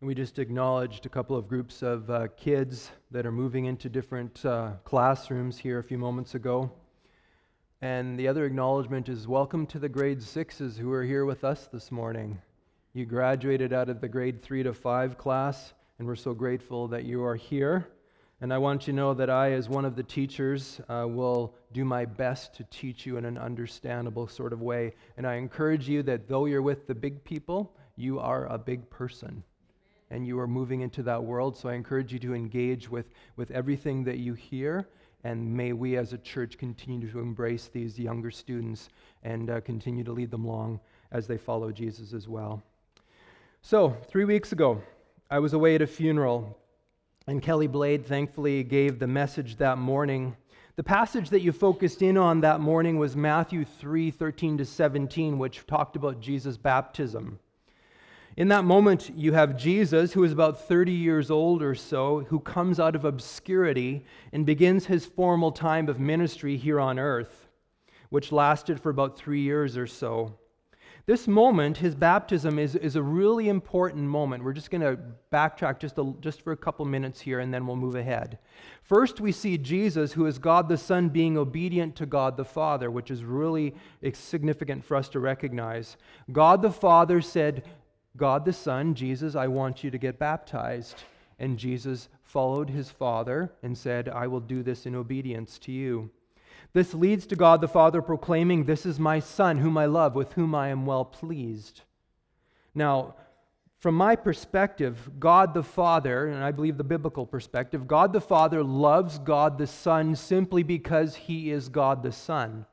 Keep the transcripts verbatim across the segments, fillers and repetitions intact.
And we just acknowledged a couple of groups of uh, kids that are moving into different uh, classrooms here a few moments ago. And the other acknowledgement is welcome to the grade sixes who are here with us this morning. You graduated out of the grade three to five class, and we're so grateful that you are here. And I want you to know that I, as one of the teachers, uh, will do my best to teach you in an understandable sort of way. And I encourage you that though you're with the big people, you are a big person. And you are moving into that world, so I encourage you to engage with, with everything that you hear, and may we as a church continue to embrace these younger students and uh, continue to lead them along as they follow Jesus as well. So, three weeks ago, I was away at a funeral, and Kelly Blade thankfully gave the message that morning. The passage that you focused in on that morning was Matthew three, thirteen to seventeen, which talked about Jesus' baptism. In that moment, you have Jesus, who is about thirty years old or so, who comes out of obscurity and begins his formal time of ministry here on earth, which lasted for about three years or so. This moment, his baptism, is, is a really important moment. We're just going to backtrack just, a, just for a couple minutes here, and then we'll move ahead. First, we see Jesus, who is God the Son, being obedient to God the Father, which is really significant for us to recognize. God the Father said, God the Son, Jesus, I want you to get baptized. And Jesus followed his Father and said, I will do this in obedience to you. This leads to God the Father proclaiming, this is my Son, whom I love, with whom I am well pleased. Now, from my perspective, God the Father, and I believe the biblical perspective, God the Father loves God the Son simply because he is God the Son.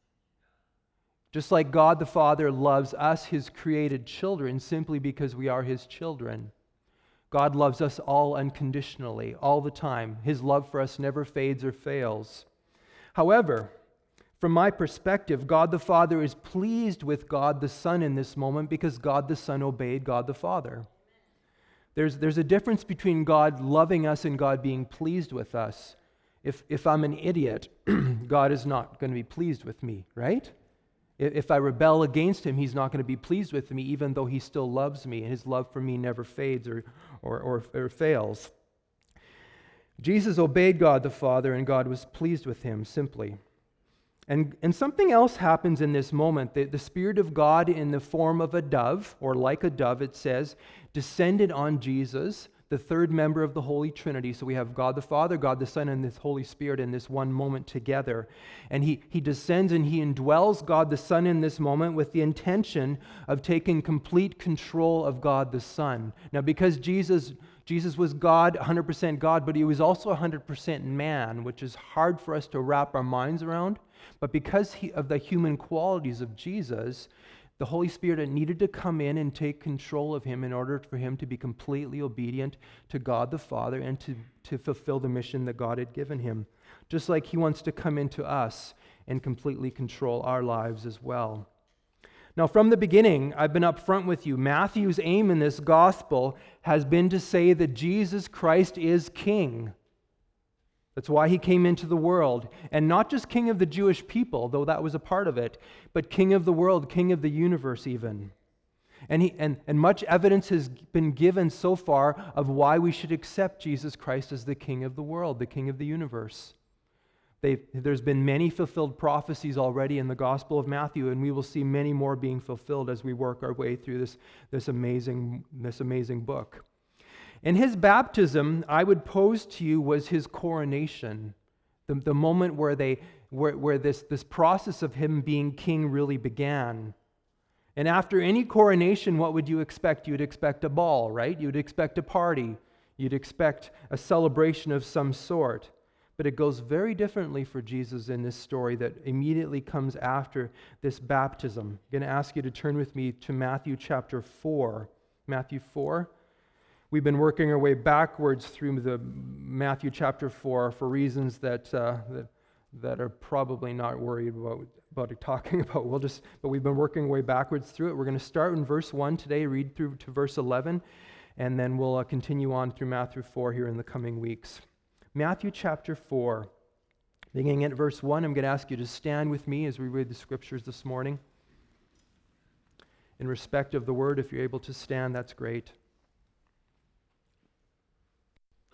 Just like God the Father loves us, his created children, simply because we are his children. God loves us all unconditionally, all the time. His love for us never fades or fails. However, from my perspective, God the Father is pleased with God the Son in this moment because God the Son obeyed God the Father. There's, there's a difference between God loving us and God being pleased with us. If, if I'm an idiot, God is not going to be pleased with me, right? If I rebel against him, he's not going to be pleased with me, even though he still loves me, and his love for me never fades or, or, or, or fails. Jesus obeyed God the Father, and God was pleased with him, simply. And, and something else happens in this moment. The, the Spirit of God, in the form of a dove, or like a dove, it says, descended on Jesus, the third member of the Holy Trinity. So we have God the Father, God the Son, and this Holy Spirit in this one moment together. And he, he descends and he indwells God the Son in this moment with the intention of taking complete control of God the Son. Now, because Jesus, Jesus was God, one hundred percent God, but he was also one hundred percent man, which is hard for us to wrap our minds around. But because he, of the human qualities of Jesus, the Holy Spirit needed to come in and take control of him in order for him to be completely obedient to God the Father and to, to fulfill the mission that God had given him. Just like he wants to come into us and completely control our lives as well. Now, from the beginning, I've been upfront with you. Matthew's aim in this gospel has been to say that Jesus Christ is King. That's why he came into the world. And not just King of the Jewish people, though that was a part of it, but King of the world, King of the universe even. And, he, and, and much evidence has been given so far of why we should accept Jesus Christ as the King of the world, the King of the universe. They've, there's been many fulfilled prophecies already in the Gospel of Matthew, and we will see many more being fulfilled as we work our way through this, this, amazing, this amazing book. And his baptism, I would pose to you, was his coronation, the, the moment where they where, where this, this process of him being king really began. And after any coronation, what would you expect? You'd expect a ball, right? You'd expect a party. You'd expect a celebration of some sort. But it goes very differently for Jesus in this story that immediately comes after this baptism. I'm going to ask you to turn with me to Matthew chapter four. Matthew four. We've been working our way backwards through the Matthew chapter four for reasons that uh, that, that are probably not worried about, about talking about. We'll just, but we've been working our way backwards through it. We're going to start in verse one today, read through to verse eleven, and then we'll uh, continue on through Matthew four here in the coming weeks. Matthew chapter four, beginning at verse one, I'm going to ask you to stand with me as we read the scriptures this morning. In respect of the word, if you're able to stand, that's great.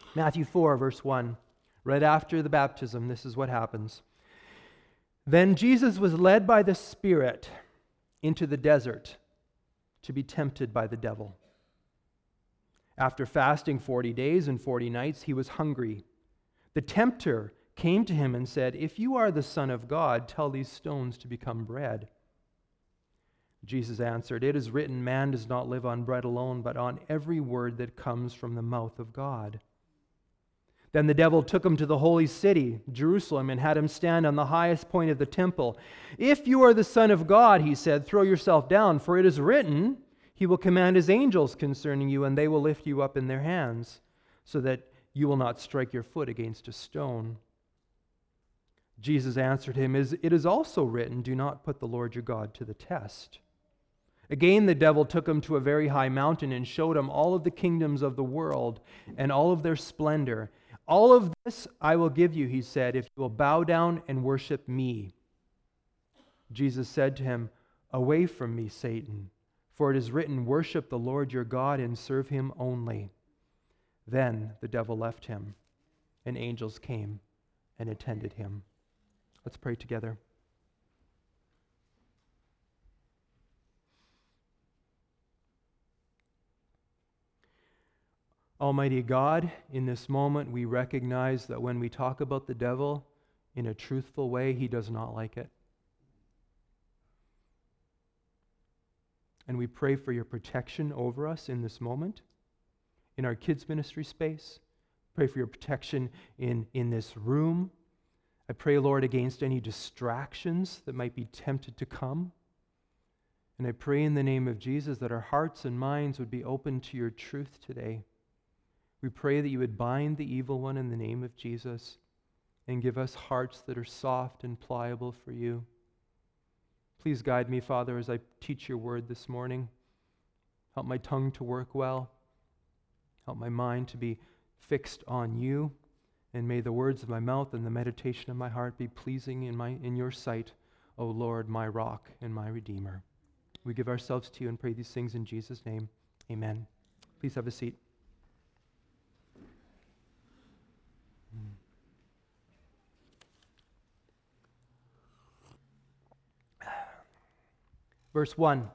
Matthew four, verse one. Right after the baptism, this is what happens. Then Jesus was led by the Spirit into the desert to be tempted by the devil. After fasting forty days and forty nights, he was hungry. The tempter came to him and said, "If you are the Son of God, tell these stones to become bread." Jesus answered, "It is written, man does not live on bread alone, but on every word that comes from the mouth of God." Then the devil took him to the holy city, Jerusalem, and had him stand on the highest point of the temple. "If you are the Son of God," he said, "throw yourself down, for it is written, he will command his angels concerning you, and they will lift you up in their hands, so that you will not strike your foot against a stone." Jesus answered him, "It is also written, do not put the Lord your God to the test." Again, the devil took him to a very high mountain and showed him all of the kingdoms of the world and all of their splendor. "All of this I will give you," he said, "if you will bow down and worship me." Jesus said to him, "Away from me, Satan, for it is written, worship the Lord your God and serve him only." Then the devil left him, and angels came and attended him. Let's pray together. Almighty God, in this moment we recognize that when we talk about the devil in a truthful way, he does not like it. And we pray for your protection over us in this moment, in our kids' ministry space. Pray for your protection in, in this room. I pray, Lord, against any distractions that might be tempted to come. And I pray in the name of Jesus that our hearts and minds would be open to your truth today. We pray that you would bind the evil one in the name of Jesus and give us hearts that are soft and pliable for you. Please guide me, Father, as I teach your word this morning. Help my tongue to work well. Help my mind to be fixed on you. And may the words of my mouth and the meditation of my heart be pleasing in, my, in your sight, O Lord, my rock and my redeemer. We give ourselves to you and pray these things in Jesus' name. Amen. Please have a seat. Verse one.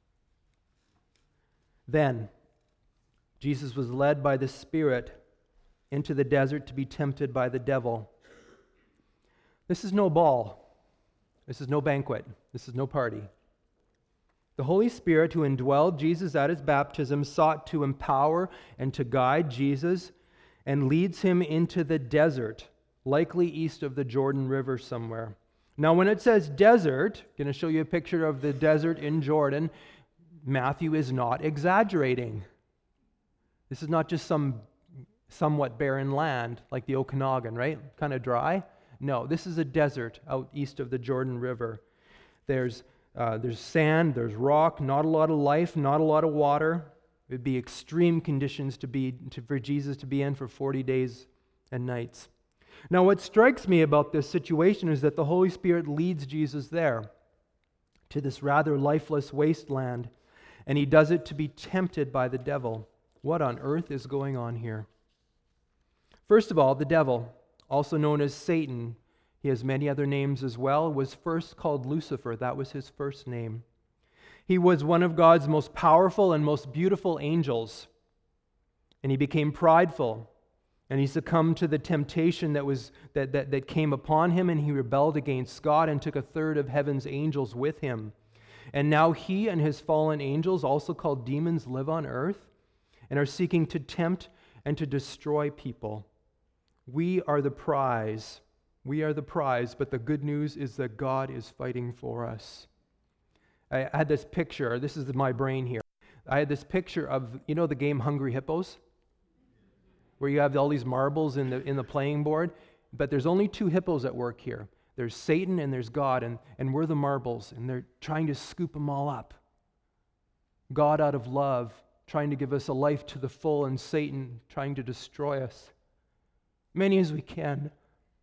Then Jesus was led by the Spirit into the desert to be tempted by the devil. This is no ball. This is no banquet. This is no party. The Holy Spirit, who indwelled Jesus at his baptism, sought to empower and to guide Jesus and leads him into the desert, likely east of the Jordan River somewhere. Now, when it says desert, I'm going to show you a picture of the desert in Jordan. Matthew is not exaggerating. This is not just some somewhat barren land like the Okanagan, right? Kind of dry. No, this is a desert out east of the Jordan River. There's uh, there's sand, there's rock, not a lot of life, not a lot of water. It would be extreme conditions to be to, for Jesus to be in for forty days and nights. Now, what strikes me about this situation is that the Holy Spirit leads Jesus there to this rather lifeless wasteland, and he does it to be tempted by the devil. What on earth is going on here? First of all, the devil, also known as Satan, he has many other names as well, was first called Lucifer. That was his first name. He was one of God's most powerful and most beautiful angels, and he became prideful. And he succumbed to the temptation that was that, that, that came upon him, and he rebelled against God and took a third of heaven's angels with him. And now he and his fallen angels, also called demons, live on earth and are seeking to tempt and to destroy people. We are the prize. We are the prize, but the good news is that God is fighting for us. I had this picture. This is my brain here. I had this picture of, you know the game Hungry Hippos? Where you have all these marbles in the in the playing board, but there's only two hippos at work here. There's Satan and there's God, and, and we're the marbles, and they're trying to scoop them all up. God out of love, trying to give us a life to the full, and Satan trying to destroy us. Many as we can.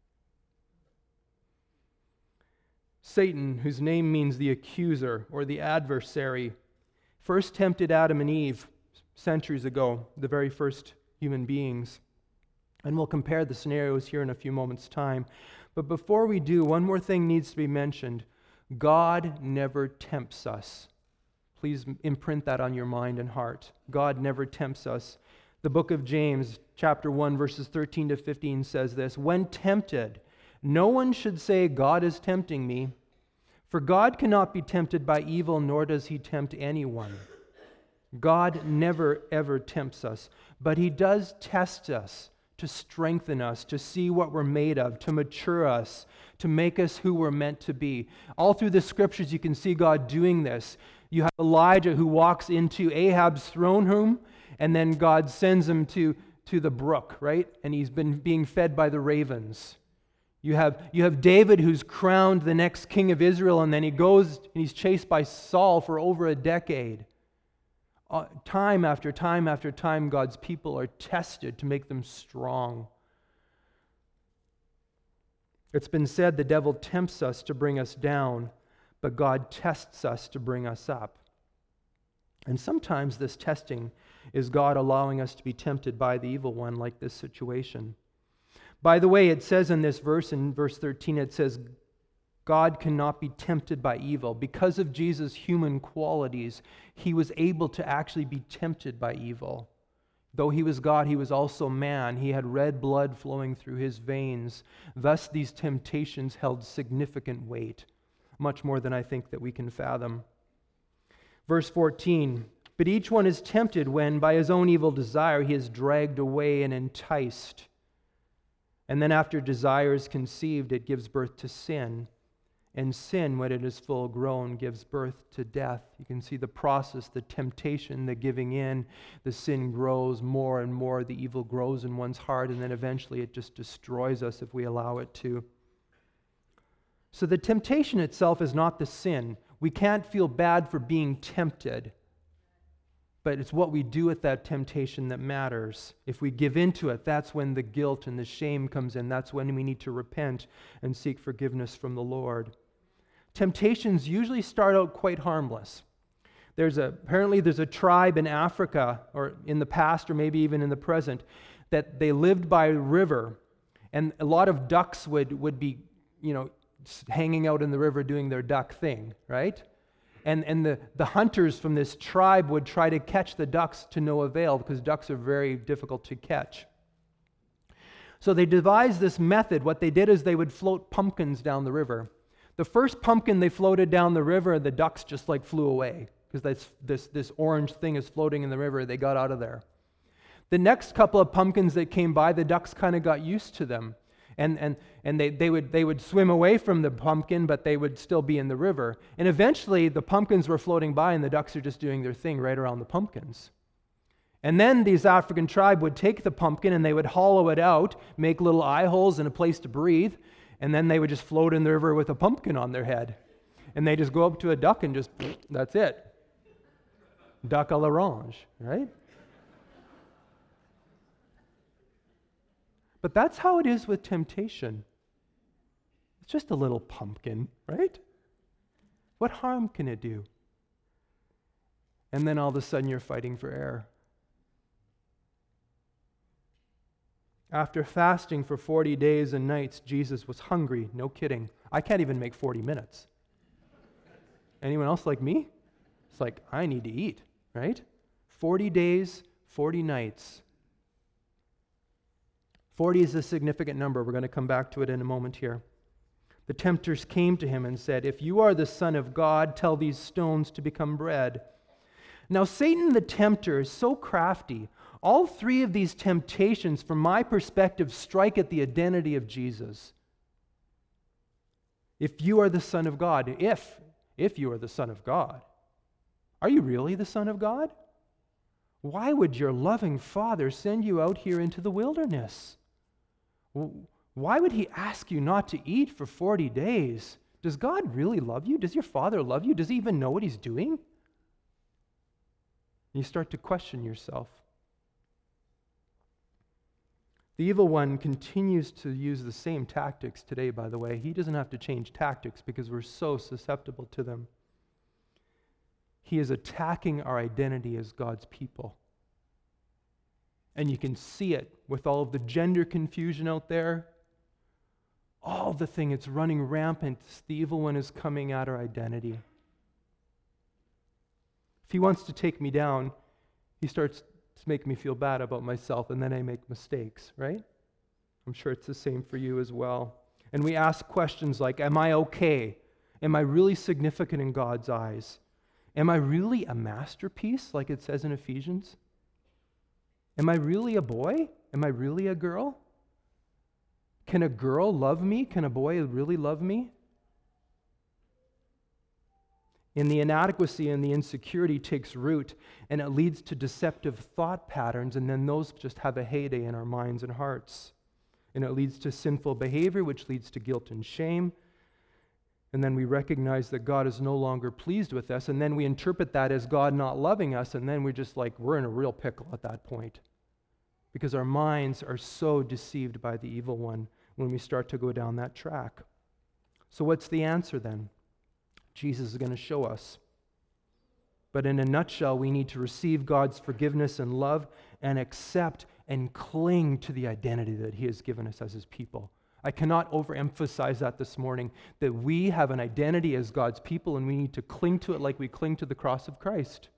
Satan, whose name means the accuser or the adversary, first tempted Adam and Eve centuries ago, the very first human beings. And we'll compare the scenarios here in a few moments' time. But before we do, one more thing needs to be mentioned. God never tempts us. Please imprint that on your mind and heart. God never tempts us. The book of James, chapter one, verses thirteen to fifteen says this, "When tempted, no one should say, 'God is tempting me,' for God cannot be tempted by evil, nor does he tempt anyone." God never, ever tempts us, but he does test us to strengthen us, to see what we're made of, to mature us, to make us who we're meant to be. All through the scriptures, you can see God doing this. You have Elijah who walks into Ahab's throne room, and then God sends him to, to the brook, right? And he's been being fed by the ravens. You have, you have David who's crowned the next king of Israel, and then he goes and he's chased by Saul for over a decade. Uh, time after time after time, God's people are tested to make them strong. It's been said the devil tempts us to bring us down, but God tests us to bring us up. And sometimes this testing is God allowing us to be tempted by the evil one, like this situation. By the way, it says in this verse, in verse thirteen, it says, God cannot be tempted by evil. Because of Jesus' human qualities, he was able to actually be tempted by evil. Though he was God, he was also man. He had red blood flowing through his veins. Thus, these temptations held significant weight, much more than I think that we can fathom. Verse fourteen, "But each one is tempted when, by his own evil desire, he is dragged away and enticed. And then after desire is conceived, it gives birth to sin. And sin, when it is full grown, gives birth to death." You can see the process, the temptation, the giving in. The sin grows more and more. The evil grows in one's heart, and then eventually it just destroys us if we allow it to. So the temptation itself is not the sin. We can't feel bad for being tempted. But it's what we do with that temptation that matters. If we give into it, that's when the guilt and the shame comes in. That's when we need to repent and seek forgiveness from the Lord. Temptations usually start out quite harmless. There's a, apparently there's a tribe in Africa, or in the past, or maybe even in the present, that they lived by a river, and a lot of ducks would, would be, you know, hanging out in the river doing their duck thing, right? And, and the, the hunters from this tribe would try to catch the ducks to no avail, because ducks are very difficult to catch. So they devised this method. What they did is they would float pumpkins down the river. The first pumpkin they floated down the river, the ducks just like flew away, because this, this, this orange thing is floating in the river. They got out of there. The next couple of pumpkins that came by, the ducks kind of got used to them. And, and, and they, they, would, they would swim away from the pumpkin, but they would still be in the river. And eventually, the pumpkins were floating by, and the ducks are just doing their thing right around the pumpkins. And then these African tribe would take the pumpkin, and they would hollow it out, make little eye holes and a place to breathe, and then they would just float in the river with a pumpkin on their head. And they just go up to a duck and just, that's it. Duck à l'orange, right? But that's how it is with temptation. It's just a little pumpkin, right? What harm can it do? And then all of a sudden you're fighting for air. After fasting for forty days and nights, Jesus was hungry. No kidding. I can't even make forty minutes. Anyone else like me? It's like, I need to eat, right? forty days, forty nights. forty is a significant number. We're going to come back to it in a moment here. The tempters came to him and said, "If you are the Son of God, tell these stones to become bread." Now, Satan the tempter is so crafty. All three of these temptations, from my perspective, strike at the identity of Jesus. If you are the Son of God, if, if you are the Son of God, are you really the Son of God? Why would your loving Father send you out here into the wilderness? Why would he ask you not to eat for forty days? Does God really love you? Does your Father love you? Does he even know what he's doing? You start to question yourself. The evil one continues to use the same tactics today, by the way. He doesn't have to change tactics because we're so susceptible to them. He is attacking our identity as God's people. And you can see it with all of the gender confusion out there. All the thing, it's running rampant. The evil one is coming at our identity. If he wants to take me down, he starts to make me feel bad about myself, and then I make mistakes, right? I'm sure it's the same for you as well. And we ask questions like, am I okay? Am I really significant in God's eyes? Am I really a masterpiece, like it says in Ephesians? Am I really a boy? Am I really a girl? Can a girl love me? Can a boy really love me? And the inadequacy and the insecurity takes root, and it leads to deceptive thought patterns, and then those just have a heyday in our minds and hearts. And it leads to sinful behavior, which leads to guilt and shame. And then we recognize that God is no longer pleased with us, and then we interpret that as God not loving us, and then we're just like, we're in a real pickle at that point. Because our minds are so deceived by the evil one when we start to go down that track. So what's the answer then? Jesus is going to show us. But in a nutshell, we need to receive God's forgiveness and love and accept and cling to the identity that He has given us as His people. I cannot overemphasize that this morning, that we have an identity as God's people and we need to cling to it like we cling to the cross of Christ.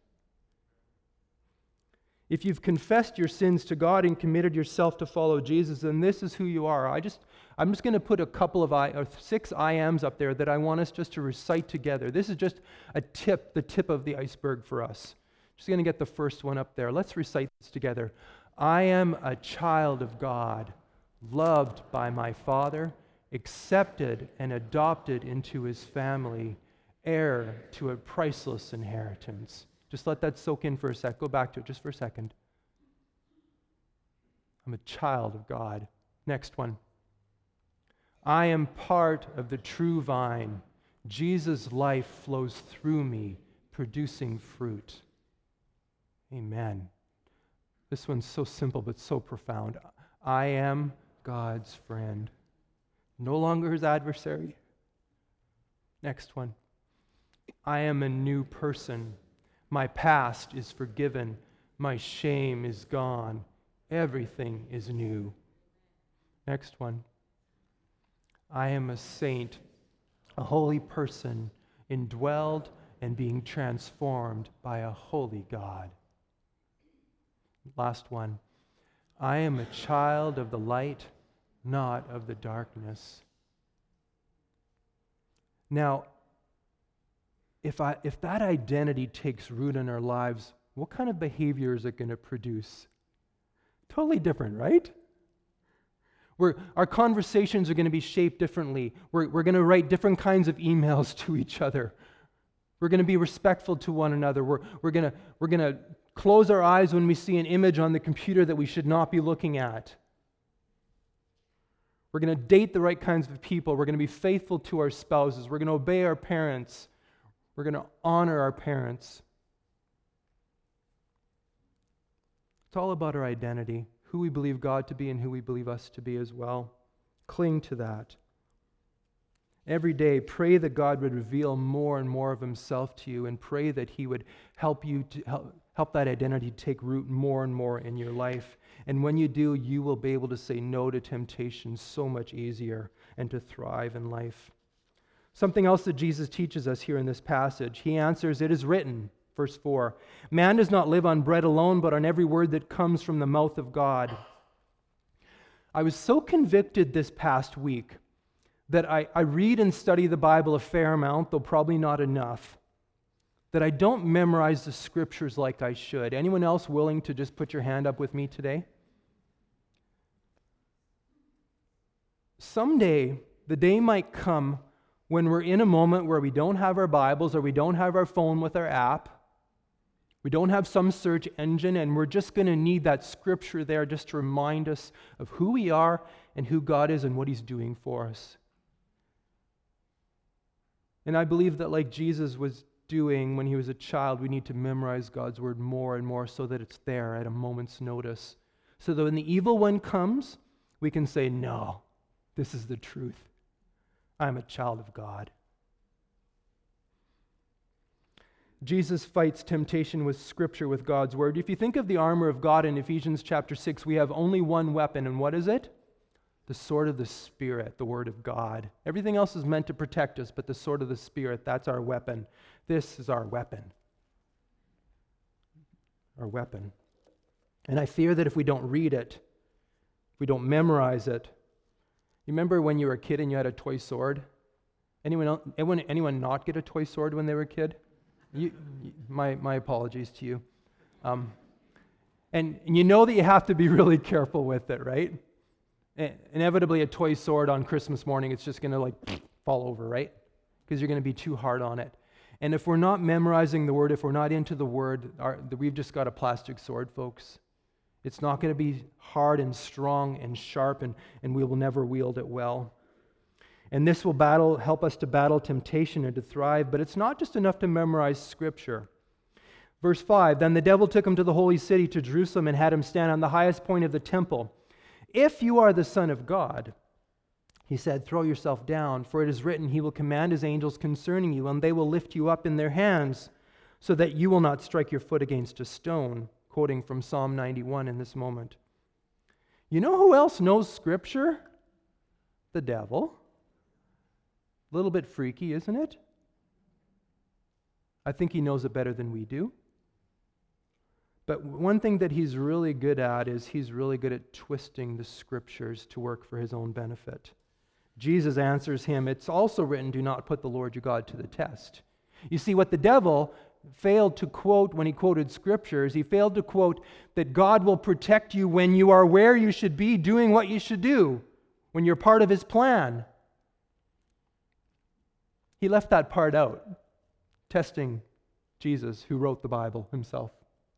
If you've confessed your sins to God and committed yourself to follow Jesus, then this is who you are. I just, I'm just going to put a couple of I, or six I ams up there that I want us just to recite together. This is just a tip, the tip of the iceberg for us. Just going to get the first one up there. Let's recite this together. I am a child of God, loved by my Father, accepted and adopted into His family, heir to a priceless inheritance. Just let that soak in for a sec. Go back to it just for a second. I'm a child of God. Next one. I am part of the true vine. Jesus' life flows through me, producing fruit. Amen. This one's so simple but so profound. I am God's friend, no longer His adversary. Next one. I am a new person. My past is forgiven. My shame is gone. Everything is new. Next one. I am a saint, a holy person, indwelled and being transformed by a holy God. Last one. I am a child of the light, not of the darkness. Now, If I if that identity takes root in our lives, what kind of behavior is it going to produce? Totally different, right? We're, our conversations are going to be shaped differently. We're, we're going to write different kinds of emails to each other. We're going to be respectful to one another. We're, we're going to, we're going to close our eyes when we see an image on the computer that we should not be looking at. We're going to date the right kinds of people. We're going to be faithful to our spouses. We're going to obey our parents. We're going to honor our parents. It's all about our identity, who we believe God to be and who we believe us to be as well. Cling to that. Every day, pray that God would reveal more and more of Himself to you, and pray that He would help you to help, help that identity take root more and more in your life. And when you do, you will be able to say no to temptation so much easier and to thrive in life. Something else that Jesus teaches us here in this passage, He answers, it is written, verse four, man does not live on bread alone, but on every word that comes from the mouth of God. I was so convicted this past week that I, I read and study the Bible a fair amount, though probably not enough, that I don't memorize the scriptures like I should. Anyone else willing to just put your hand up with me today? Someday, the day might come when we're in a moment where we don't have our Bibles or we don't have our phone with our app, we don't have some search engine, and we're just going to need that scripture there just to remind us of who we are and who God is and what He's doing for us. And I believe that like Jesus was doing when He was a child, we need to memorize God's word more and more so that it's there at a moment's notice. So that when the evil one comes, we can say, no, this is the truth. I'm a child of God. Jesus fights temptation with Scripture, with God's Word. If you think of the armor of God in Ephesians chapter six, we have only one weapon, and what is it? The sword of the Spirit, the Word of God. Everything else is meant to protect us, but the sword of the Spirit, that's our weapon. This is our weapon. Our weapon. And I fear that if we don't read it, if we don't memorize it, you remember when you were a kid and you had a toy sword? Anyone else, anyone, anyone not get a toy sword when they were a kid? You, my, my apologies to you. Um, and, and you know that you have to be really careful with it, right? And inevitably, a toy sword on Christmas morning, it's just going to like fall over, right? Because you're going to be too hard on it. And if we're not memorizing the Word, if we're not into the Word, our, we've just got a plastic sword, folks. It's not going to be hard and strong and sharp, and, and we will never wield it well. And this will battle, help us to battle temptation and to thrive, but it's not just enough to memorize Scripture. Verse five, then the devil took him to the holy city, to Jerusalem, and had him stand on the highest point of the temple. If you are the Son of God, he said, throw yourself down, for it is written, he will command his angels concerning you, and they will lift you up in their hands, so that you will not strike your foot against a stone, quoting from Psalm ninety-one in this moment. You know who else knows Scripture? The devil. A little bit freaky, isn't it? I think he knows it better than we do. But one thing that he's really good at is he's really good at twisting the Scriptures to work for his own benefit. Jesus answers him, it's also written, do not put the Lord your God to the test. You see, what the devil failed to quote when he quoted Scriptures, he failed to quote that God will protect you when you are where you should be, doing what you should do, when you're part of his plan. He left that part out, testing Jesus, who wrote the Bible himself.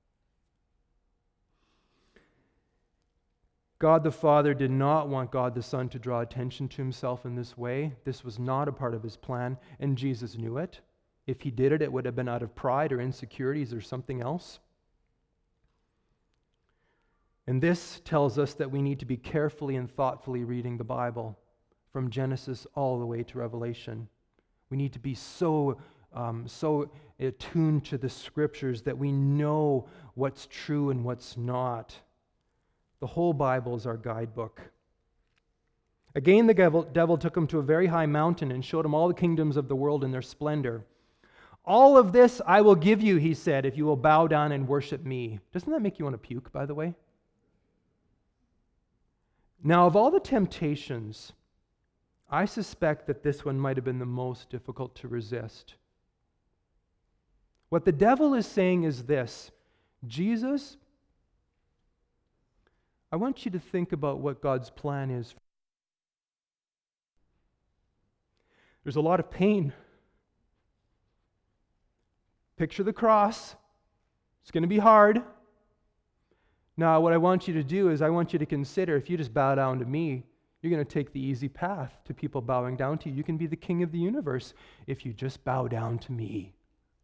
God the Father did not want God the Son to draw attention to himself in this way. This was not a part of his plan, and Jesus knew it. If he did it, it would have been out of pride or insecurities or something else. And this tells us that we need to be carefully and thoughtfully reading the Bible from Genesis all the way to Revelation. We need to be so, um, so attuned to the Scriptures that we know what's true and what's not. The whole Bible is our guidebook. Again, the devil, devil took him to a very high mountain and showed him all the kingdoms of the world in their splendor. All of this I will give you, he said, if you will bow down and worship me. Doesn't that make you want to puke, by the way? Now, of all the temptations, I suspect that this one might have been the most difficult to resist. What the devil is saying is this: Jesus, I want you to think about what God's plan is. There's a lot of pain. Picture the cross. It's going to be hard. Now, what I want you to do is I want you to consider, if you just bow down to me, you're going to take the easy path to people bowing down to you. You can be the king of the universe if you just bow down to me.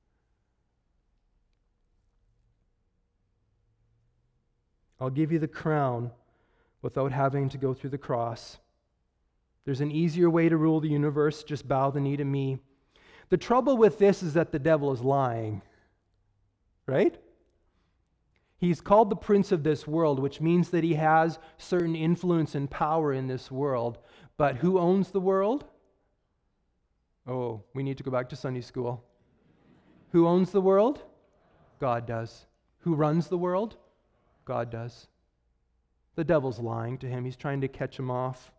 I'll give you the crown without having to go through the cross. There's an easier way to rule the universe. Just bow the knee to me. The trouble with this is that the devil is lying, right? He's called the prince of this world, which means that he has certain influence and power in this world. But who owns the world? Oh, we need to go back to Sunday school. Who owns the world? God does. Who runs the world? God does. The devil's lying to him. He's trying to catch him off.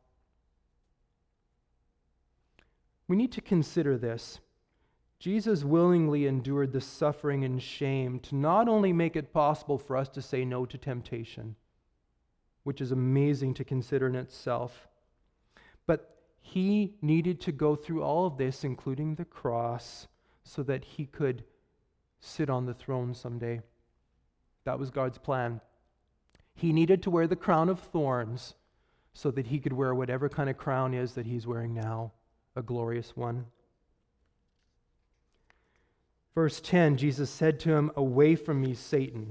We need to consider this. Jesus willingly endured the suffering and shame to not only make it possible for us to say no to temptation, which is amazing to consider in itself, but he needed to go through all of this, including the cross, so that he could sit on the throne someday. That was God's plan. He needed to wear the crown of thorns so that he could wear whatever kind of crown is that he's wearing now, a glorious one. Verse ten, Jesus said to him, "Away from me, Satan.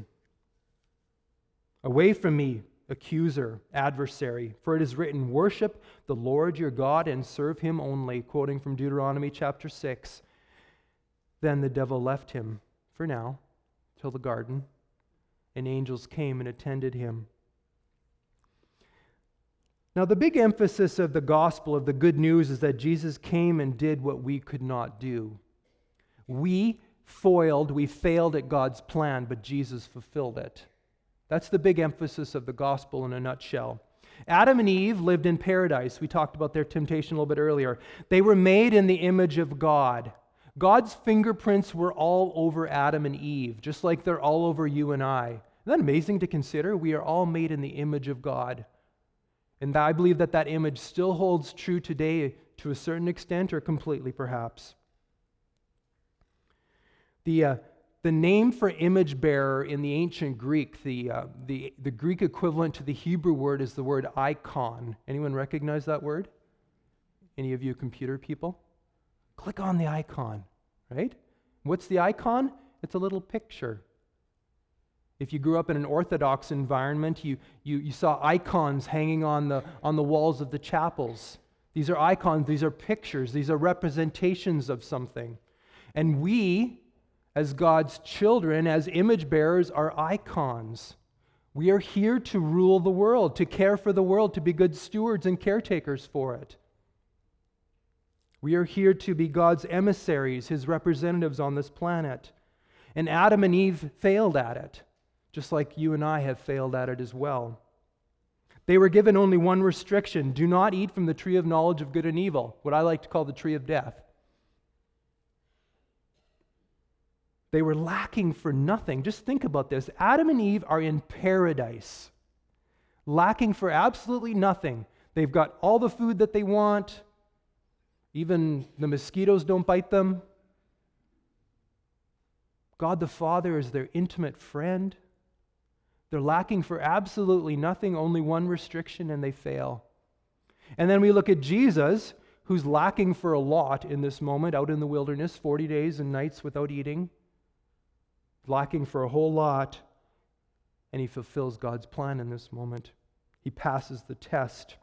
Away from me, accuser, adversary. For it is written, worship the Lord your God and serve him only," quoting from Deuteronomy chapter six. Then the devil left him, for now, till the garden, and angels came and attended him. Now, the big emphasis of the gospel, of the good news, is that Jesus came and did what we could not do. We foiled, we failed at God's plan, but Jesus fulfilled it. That's the big emphasis of the gospel in a nutshell. Adam and Eve lived in paradise. We talked about their temptation a little bit earlier. They were made in the image of God. God's fingerprints were all over Adam and Eve, just like they're all over you and I. Isn't that amazing to consider? We are all made in the image of God. And I believe that that image still holds true today to a certain extent, or completely perhaps. The, uh, the name for image bearer in the ancient Greek, the, uh, the, the Greek equivalent to the Hebrew word is the word icon. Anyone recognize that word? Any of you computer people? Click on the icon, right? What's the icon? It's a little picture. If you grew up in an Orthodox environment, you, you, you saw icons hanging on the, on the walls of the chapels. These are icons, these are pictures, these are representations of something. And we, as God's children, as image bearers, are icons. We are here to rule the world, to care for the world, to be good stewards and caretakers for it. We are here to be God's emissaries, His representatives on this planet. And Adam and Eve failed at it, just like you and I have failed at it as well. They were given only one restriction: do not eat from the tree of knowledge of good and evil, what I like to call the tree of death. They were lacking for nothing. Just think about this. Adam and Eve are in paradise, lacking for absolutely nothing. They've got all the food that they want. Even the mosquitoes don't bite them. God the Father is their intimate friend. They're lacking for absolutely nothing, only one restriction, and they fail. And then we look at Jesus, who's lacking for a lot in this moment, out in the wilderness, forty days and nights without eating. Lacking for a whole lot, and he fulfills God's plan in this moment. He passes the test.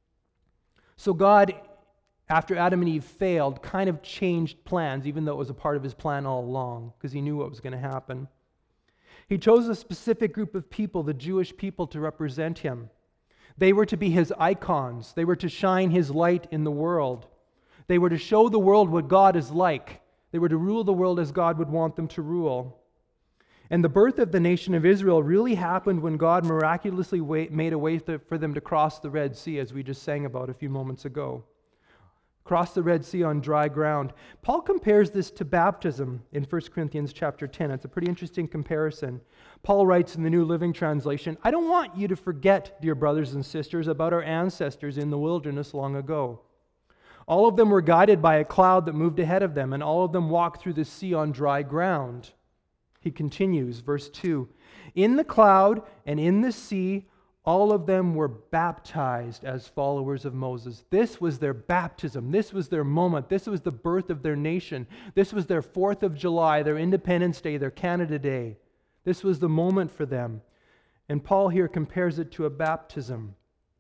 So God, after Adam and Eve failed, kind of changed plans, even though it was a part of his plan all along, because he knew what was going to happen. He chose a specific group of people, the Jewish people, to represent him. They were to be his icons. They were to shine his light in the world. They were to show the world what God is like. They were to rule the world as God would want them to rule. And the birth of the nation of Israel really happened when God miraculously made a way for them to cross the Red Sea, as we just sang about a few moments ago. Cross the Red Sea on dry ground. Paul compares this to baptism in First Corinthians chapter ten. It's a pretty interesting comparison. Paul writes in the New Living Translation, "I don't want you to forget, dear brothers and sisters, about our ancestors in the wilderness long ago. All of them were guided by a cloud that moved ahead of them, and all of them walked through the sea on dry ground." He continues, verse two, "In the cloud and in the sea, all of them were baptized as followers of Moses." This was their baptism. This was their moment. This was the birth of their nation. This was their fourth of July, their Independence Day, their Canada Day. This was the moment for them. And Paul here compares it to a baptism.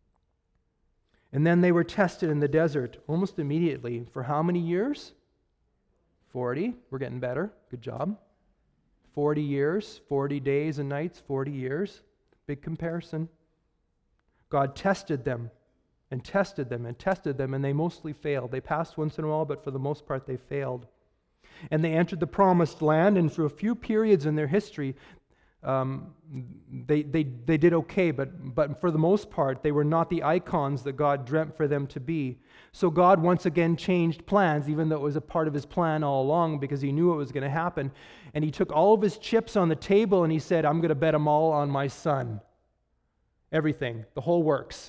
And then they were tested in the desert almost immediately. For how many years? forty. We're getting better. Good job. forty years, forty days and nights, forty years. Big comparison. God tested them and tested them and tested them, and they mostly failed. They passed once in a while, but for the most part they failed. And they entered the promised land, and for a few periods in their history, um, they, they, they did okay, but, but for the most part, they were not the icons that God dreamt for them to be. So God once again changed plans, even though it was a part of his plan all along, because he knew it was going to happen. And he took all of his chips on the table and he said, "I'm going to bet them all on my son." Everything, the whole works.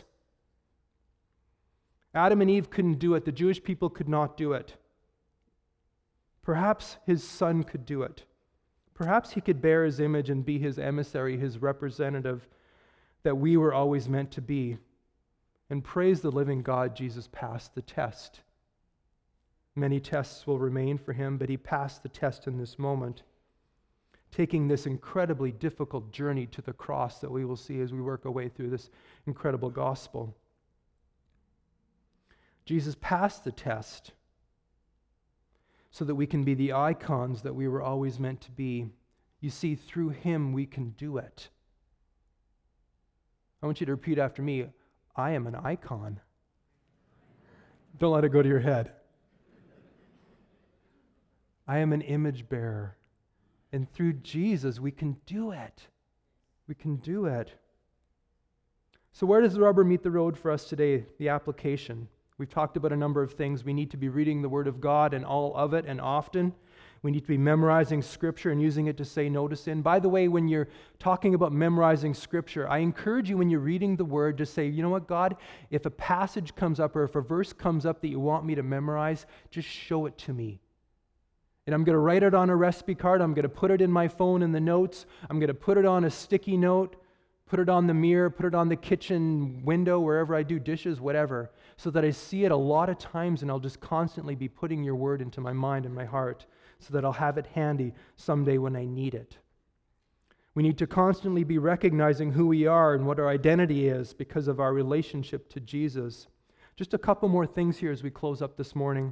Adam and Eve couldn't do it. The Jewish people could not do it. Perhaps his son could do it. Perhaps he could bear his image and be his emissary, his representative that we were always meant to be. And praise the living God, Jesus passed the test. Many tests will remain for him, but he passed the test in this moment, taking this incredibly difficult journey to the cross that we will see as we work our way through this incredible gospel. Jesus passed the test. so that we can be the icons that we were always meant to be. You see, through him we can do it. I want you to repeat after me, I am an icon. Don't let it go to your head. I am an image bearer. And through Jesus, we can do it. We can do it. So where does the rubber meet the road for us today? The application. We've talked about a number of things. We need to be reading the Word of God and all of it and often. We need to be memorizing Scripture and using it to say no to sin. By the way, when you're talking about memorizing Scripture, I encourage you when you're reading the Word to say, you know what, God, if a passage comes up or if a verse comes up that you want me to memorize, just show it to me. And I'm going to write it on a recipe card. I'm going to put it in my phone in the notes. I'm going to put it on a sticky note, put it on the mirror, put it on the kitchen window, wherever I do dishes, whatever, so that I see it a lot of times and I'll just constantly be putting your word into my mind and my heart so that I'll have it handy someday when I need it. We need to constantly be recognizing who we are and what our identity is because of our relationship to Jesus. Just a couple more things here as we close up this morning.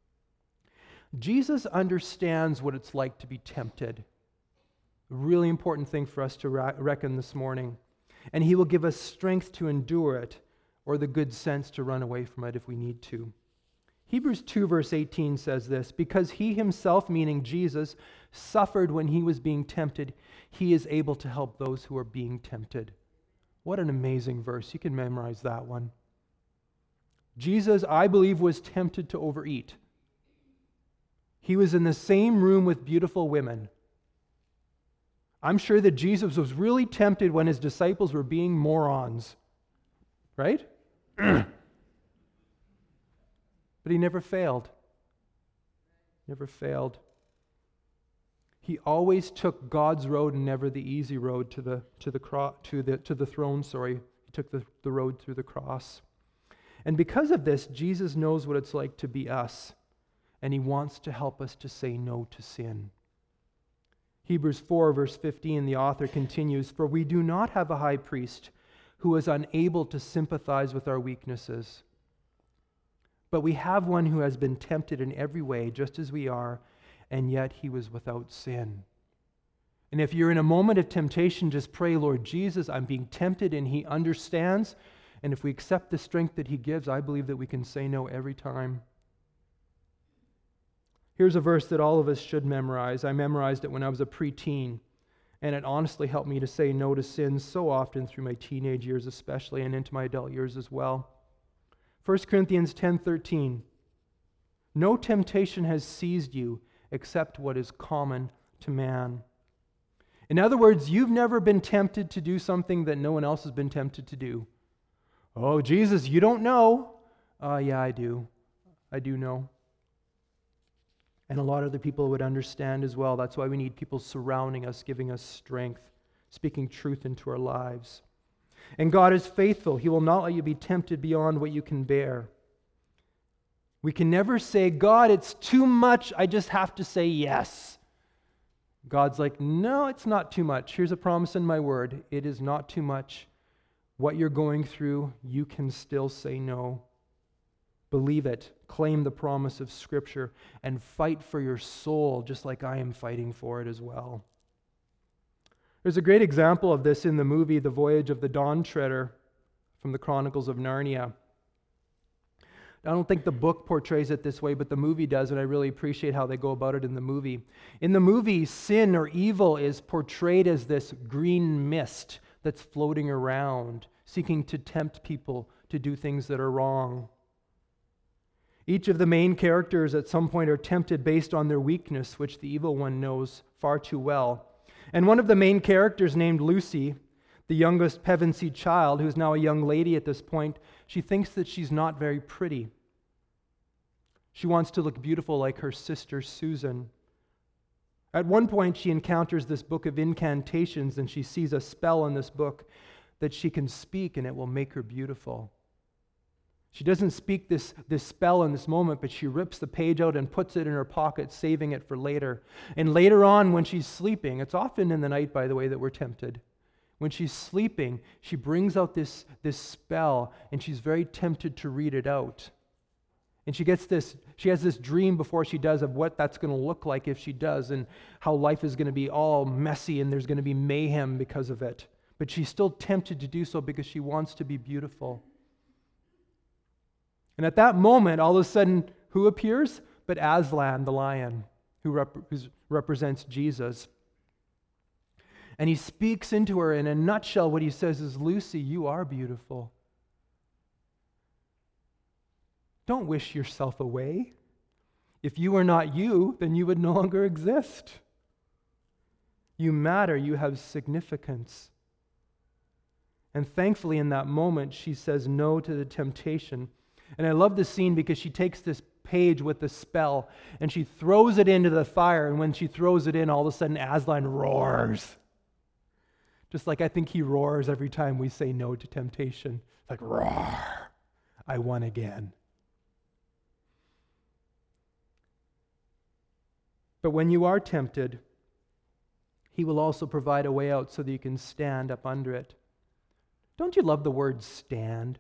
Jesus understands what it's like to be tempted. A really important thing for us to reckon this morning. And he will give us strength to endure it or the good sense to run away from it if we need to. Hebrews two verse eighteen says this, because he himself, meaning Jesus, suffered when he was being tempted, he is able to help those who are being tempted. What an amazing verse. You can memorize that one. Jesus, I believe, was tempted to overeat. He was in the same room with beautiful women. I'm sure that Jesus was really tempted when his disciples were being morons. Right? But he never failed. Never failed. He always took God's road and never the easy road to the to the cro- to the to the throne, sorry. He took the, the road through the cross. And because of this, Jesus knows what it's like to be us, and he wants to help us to say no to sin. Hebrews four verse fifteen, the author continues, for we do not have a high priest who is unable to sympathize with our weaknesses, but we have one who has been tempted in every way, just as we are, and yet he was without sin. And if you're in a moment of temptation, just pray, Lord Jesus, I'm being tempted, and he understands. And if we accept the strength that he gives, I believe that we can say no every time. Here's a verse that all of us should memorize. I memorized it when I was a preteen, and it honestly helped me to say no to sin so often through my teenage years especially, and into my adult years as well. First Corinthians ten thirteen. No temptation has seized you except what is common to man. In other words, you've never been tempted to do something that no one else has been tempted to do. Oh, Jesus, you don't know. Uh, yeah, I do. I do know. And a lot of the people would understand as well. That's why we need people surrounding us, giving us strength, speaking truth into our lives. And God is faithful. He will not let you be tempted beyond what you can bear. We can never say, God, it's too much. I just have to say yes. God's like, no, it's not too much. Here's a promise in my word. It is not too much. What you're going through, you can still say no. Believe it. Claim the promise of Scripture and fight for your soul just like I am fighting for it as well. There's a great example of this in the movie The Voyage of the Dawn Treader from the Chronicles of Narnia. I don't think the book portrays it this way, but the movie does, and I really appreciate how they go about it in the movie. In the movie, sin or evil is portrayed as this green mist that's floating around, seeking to tempt people to do things that are wrong. Each of the main characters at some point are tempted based on their weakness, which the evil one knows far too well. And one of the main characters, named Lucy, the youngest Pevensey child, who's now a young lady at this point, she thinks that she's not very pretty. She wants to look beautiful like her sister Susan. At one point, she encounters this book of incantations, and she sees a spell in this book that she can speak, and it will make her beautiful. She doesn't speak this, this spell in this moment, but she rips the page out and puts it in her pocket, saving it for later. And later on, when she's sleeping, it's often in the night, by the way, that we're tempted. When she's sleeping, she brings out this, this spell, and she's very tempted to read it out. And she gets this, she has this dream before she does of what that's going to look like if she does, and how life is going to be all messy and there's going to be mayhem because of it. But she's still tempted to do so because she wants to be beautiful. And at that moment, all of a sudden, who appears? But Aslan, the lion, who rep- represents Jesus. And he speaks into her. In a nutshell, what he says is, Lucy, you are beautiful. Don't wish yourself away. If you are not you, then you would no longer exist. You matter. You have significance. And thankfully, in that moment, she says no to the temptation. And I love this scene because she takes this page with the spell and she throws it into the fire. And when she throws it in, all of a sudden, Aslan roars. Just like I think he roars every time we say no to temptation. It's like, roar, I won again. But when you are tempted, he will also provide a way out so that you can stand up under it. Don't you love the word stand?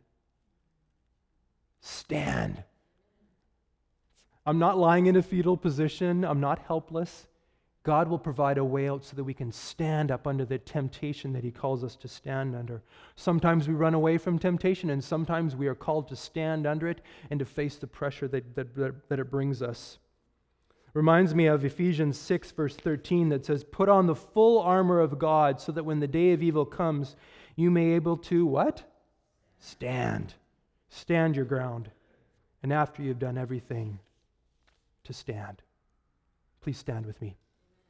Stand. I'm not lying in a fetal position. I'm not helpless. God will provide a way out so that we can stand up under the temptation that he calls us to stand under. Sometimes we run away from temptation, and sometimes we are called to stand under it and to face the pressure that, that, that it brings us. Reminds me of Ephesians six, verse thirteen, that says, put on the full armor of God so that when the day of evil comes, you may be able to, what? Stand. Stand your ground. And after you've done everything, to stand. Please stand with me.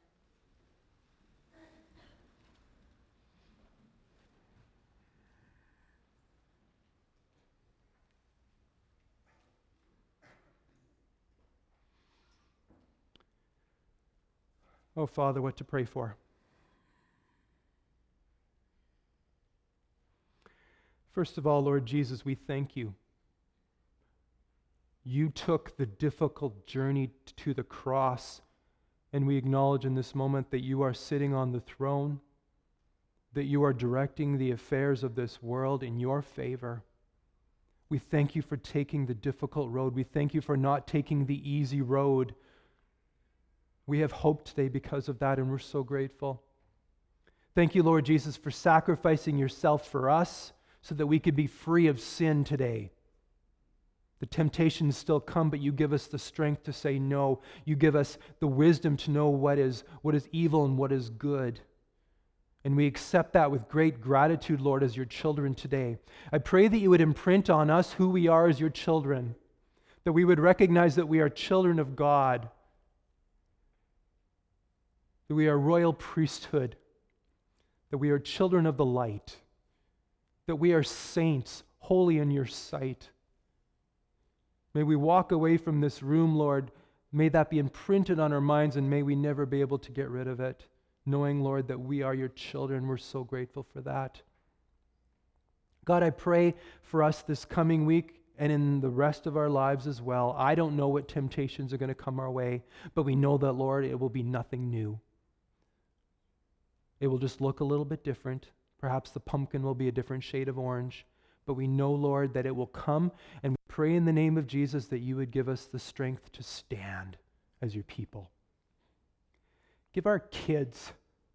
Oh, Father, what to pray for. First of all, Lord Jesus, we thank you. You took the difficult journey to the cross, and we acknowledge in this moment that you are sitting on the throne, that you are directing the affairs of this world in your favor. We thank you for taking the difficult road. We thank you for not taking the easy road. We have hope today because of that, and we're so grateful. Thank you, Lord Jesus, for sacrificing yourself for us so that we could be free of sin today. The temptations still come, but you give us the strength to say no. You give us the wisdom to know what is, what is evil and what is good. And we accept that with great gratitude, Lord, as your children today. I pray that you would imprint on us who we are as your children, that we would recognize that we are children of God, that we are royal priesthood, that we are children of the light, that we are saints, holy in your sight. May we walk away from this room, Lord. May that be imprinted on our minds, and may we never be able to get rid of it, knowing, Lord, that we are your children. We're so grateful for that. God, I pray for us this coming week and in the rest of our lives as well. I don't know what temptations are going to come our way, but we know that, Lord, it will be nothing new. It will just look a little bit different. Perhaps the pumpkin will be a different shade of orange. But we know, Lord, that it will come, and we pray in the name of Jesus that you would give us the strength to stand as your people. Give our kids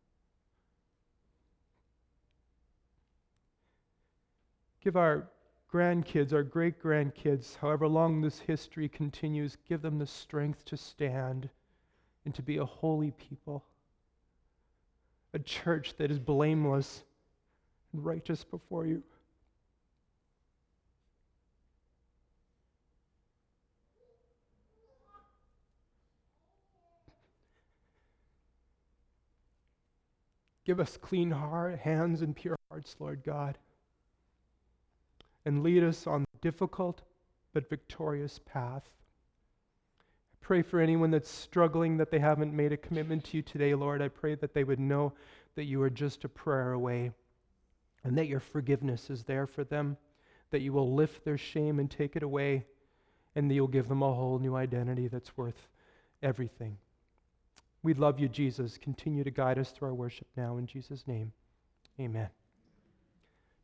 give our grandkids, our great-grandkids, however long this history continues, give them the strength to stand and to be a holy people, a church that is blameless and righteous before you. Give us clean heart, hands and pure hearts, Lord God. And lead us on the difficult but victorious path. I pray for anyone that's struggling, that they haven't made a commitment to you today, Lord. I pray that they would know that you are just a prayer away and that your forgiveness is there for them, that you will lift their shame and take it away, and that you'll give them a whole new identity that's worth everything. We love you, Jesus. Continue to guide us through our worship now. In Jesus' name, amen.